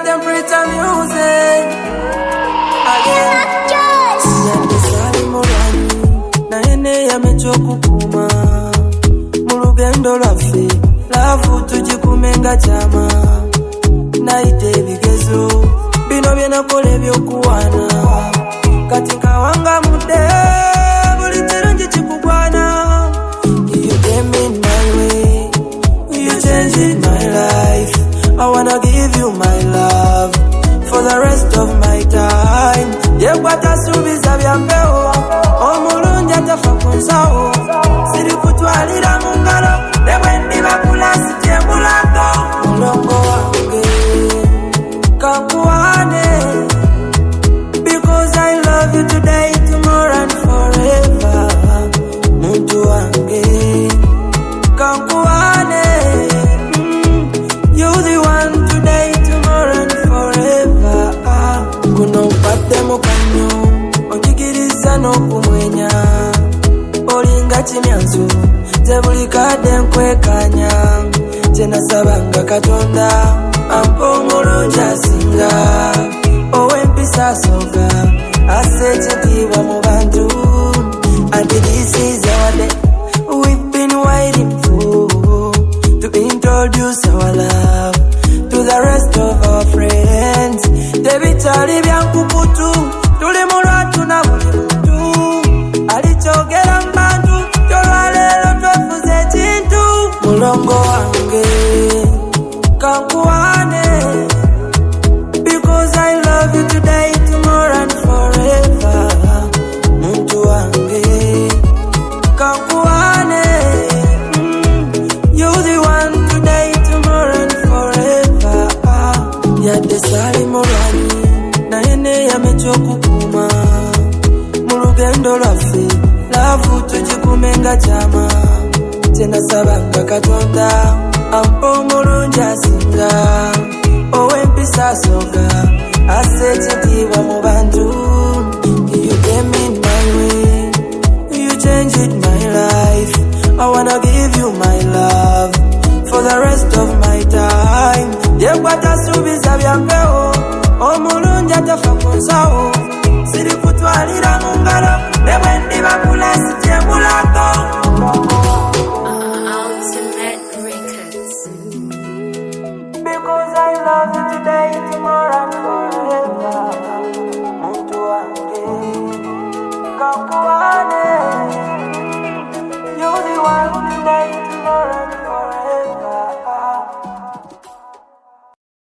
temperature music again. Yandesali mulwani na ene yamechokukuma mulugendo lwaffe lavu tujikumenga chama naite bigezo bino byenakola ebyokuwana kati kawanga mudde buli kirungi kikugwana. You gave me my way, you changed my life. I wanna give you my love for the rest of my time. Yekwata subiza byambeho omulungi atafa kunsawo siri kutwalira mu ngalo ne bwe ndiba kulasi kyembulago mulongo wange kakuwane because I love you today, tomorrow and forever. Muntu wange kakuwane you're the one today, tomorrow and forever. Kuno mpate mukanyo onjigiriza n'okumwenya olinga kimyanso tebulikadde nkwekanya kyenasabanga Katonda ampa omulungi asinga ow'empisa asooka asse ekitiibwa mu bantu. And this is our day we've been waiting for, to introduce our love to the rest of our friends. Tebitali byankukutu tuli mulwatu na buli muntu alikyogera mu bantu kyolwaleero twefuza ekintu. Mulongo wange kankuwane because I love you today, tomorrow and forever. Muntu wange kankuwane you're the one today, tomorrow and forever. Yadde sali mulwani na ene yamechokukuma mulugendo lwaffe lavu tujikumenga chama kyenasabanga Katonda ampa omulungi asinga ow'empisa asooka asse ekitiibwa mu bantu. You gave me my way, you changed my life. I wanna give you my love for the rest of my time. Yekwata subiza byambeho omulungi atafa kunsawo siri kutwalira mu ngalo ne bwe ndiba kulasi kyembulago. Because I love you today, tomorrow and forever. Muntu wange kakuwane